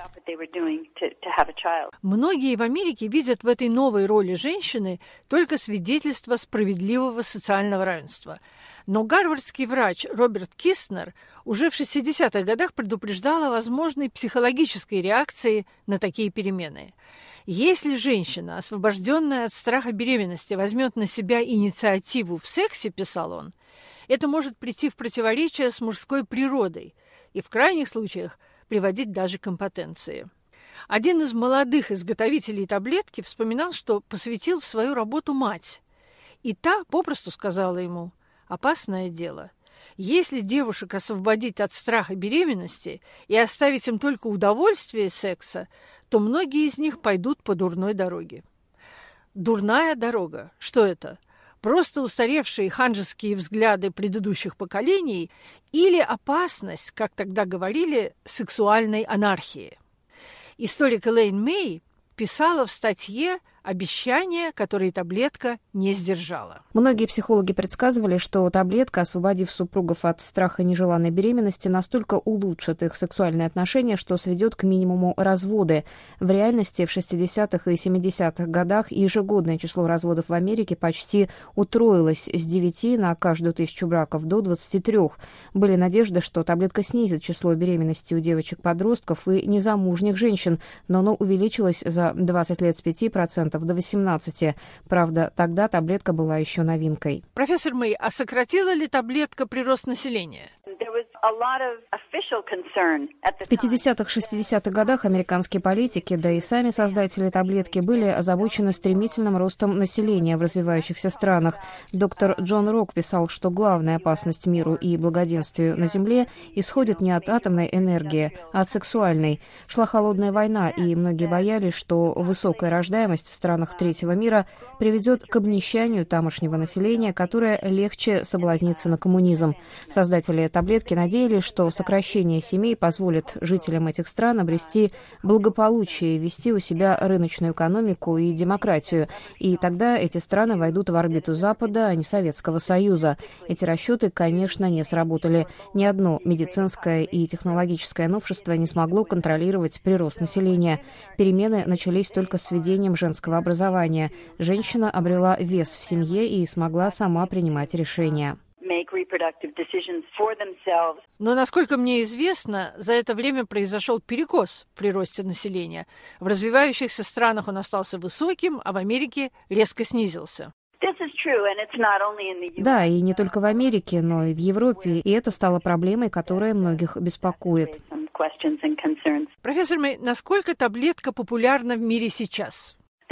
Многие в Америке видят в этой новой роли женщины только свидетельство справедливого социального равенства. Но гарвардский врач Роберт Кистнер уже в шестидесятых годах предупреждал о возможной психологической реакции на такие перемены. Если женщина, освобожденная от страха беременности, возьмет на себя инициативу в сексе, писал он, это может прийти в противоречие с мужской природой и в крайних случаях приводить даже к импотенции. Один из молодых изготовителей таблетки вспоминал, что посвятил в свою работу мать. И та попросту сказала ему: «Опасное дело. Если девушек освободить от страха беременности и оставить им только удовольствие секса, то многие из них пойдут по дурной дороге». Дурная дорога. Что это? Просто устаревшие ханжеские взгляды предыдущих поколений или опасность, как тогда говорили, сексуальной анархии? Историк Элейн Мэй писала в статье обещания, которые таблетка не сдержала. Многие психологи предсказывали, что таблетка, освободив супругов от страха нежеланной беременности, настолько улучшит их сексуальные отношения, что сведет к минимуму разводы. В реальности в шестидесятых и семидесятых годах ежегодное число разводов в Америке почти утроилось с девяти на каждую тысячу браков до двадцати трёх. Были надежды, что таблетка снизит число беременностей у девочек-подростков и незамужних женщин, но оно увеличилось за двадцать лет с пяти процентов до восемнадцати. Правда, тогда таблетка была еще новинкой. Профессор Мэй, а сократила ли таблетка прирост населения? В пятидесятых-шестидесятых годах американские политики, да и сами создатели таблетки, были озабочены стремительным ростом населения в развивающихся странах. Доктор Джон Рок писал, что главная опасность миру и благоденствию на Земле исходит не от атомной энергии, а от сексуальной. Шла холодная война, и многие боялись, что высокая рождаемость в странах третьего мира приведет к обнищанию тамошнего населения, которое легче соблазнится на коммунизм. Создатели таблетки надеялись, что сокращение семей позволит жителям этих стран обрести благополучие и вести у себя рыночную экономику и демократию. И тогда эти страны войдут в орбиту Запада, а не Советского Союза. Эти расчеты, конечно, не сработали. Ни одно медицинское и технологическое новшество не смогло контролировать прирост населения. Перемены начались только с введением женского образования. Женщина обрела вес в семье и смогла сама принимать решения. Но, насколько мне известно, за это время произошел перекос в приросте населения. В развивающихся странах он остался высоким, а в Америке резко снизился. Да, и не только в Америке, но и в Европе. И это стало проблемой, которая многих беспокоит. Профессор Мэй, насколько таблетка популярна в мире сейчас?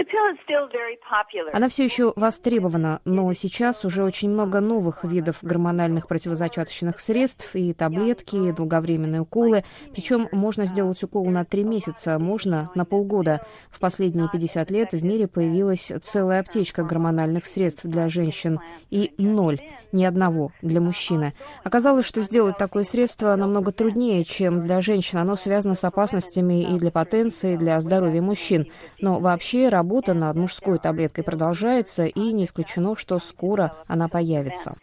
Она все еще востребована, но сейчас уже очень много новых видов гормональных противозачаточных средств, и таблетки, и долговременные уколы. Причем можно сделать укол на три месяца, можно на полгода. В последние пятьдесят лет в мире появилась целая аптечка гормональных средств для женщин и ноль, ни одного для мужчины. Оказалось, что сделать такое средство намного труднее, чем для женщин. Оно связано с опасностями и для потенции, и для здоровья мужчин. Но вообще работа Работа над мужской таблеткой продолжается, и не исключено, что скоро она появится.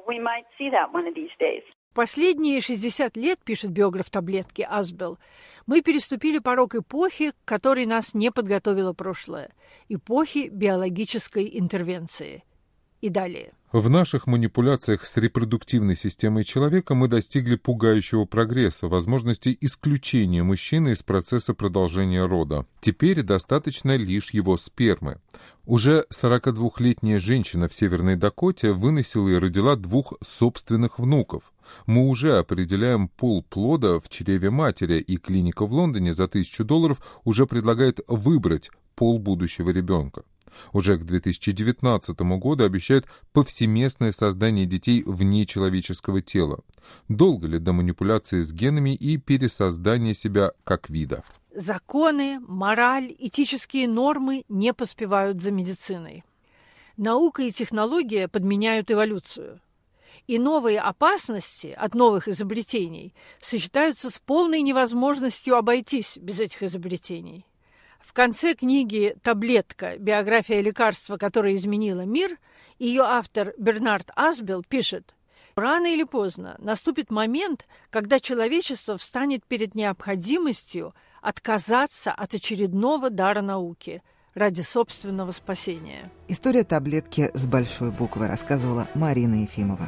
Последние шестьдесят лет, пишет биограф таблетки Асбелл, мы переступили порог эпохи, к которой нас не подготовило прошлое, эпохи биологической интервенции. И далее. В наших манипуляциях с репродуктивной системой человека мы достигли пугающего прогресса, возможности исключения мужчины из процесса продолжения рода. Теперь достаточно лишь его спермы. Уже сорокадвухлетняя женщина в Северной Дакоте выносила и родила двух собственных внуков. Мы уже определяем пол плода в чреве матери, и клиника в Лондоне за тысячу долларов уже предлагает выбрать пол будущего ребенка. Уже к две тысячи девятнадцатому году обещают повсеместное создание детей вне человеческого тела. Долго ли до манипуляции с генами и пересоздания себя как вида? Законы, мораль, этические нормы не поспевают за медициной. Наука и технология подменяют эволюцию. И новые опасности от новых изобретений сочетаются с полной невозможностью обойтись без этих изобретений. В конце книги «Таблетка. Биография лекарства, которое изменило мир» ее автор Бернард Асбел пишет: «Рано или поздно наступит момент, когда человечество встанет перед необходимостью отказаться от очередного дара науки ради собственного спасения». История таблетки с большой буквы рассказывала Марина Ефимова.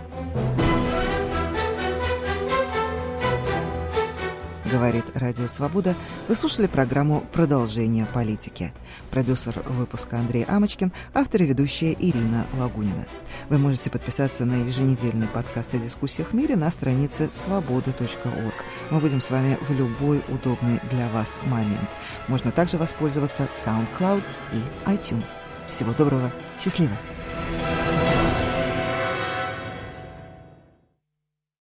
Говорит Радио Свобода. Вы слушали программу «Продолжение политики». Продюсер выпуска Андрей Амочкин, автор и ведущая Ирина Лагунина. Вы можете подписаться на еженедельный подкаст о дискуссиях в мире на странице свобода точка орг. Мы будем с вами в любой удобный для вас момент. Можно также воспользоваться SoundCloud и iTunes. Всего доброго, счастливо!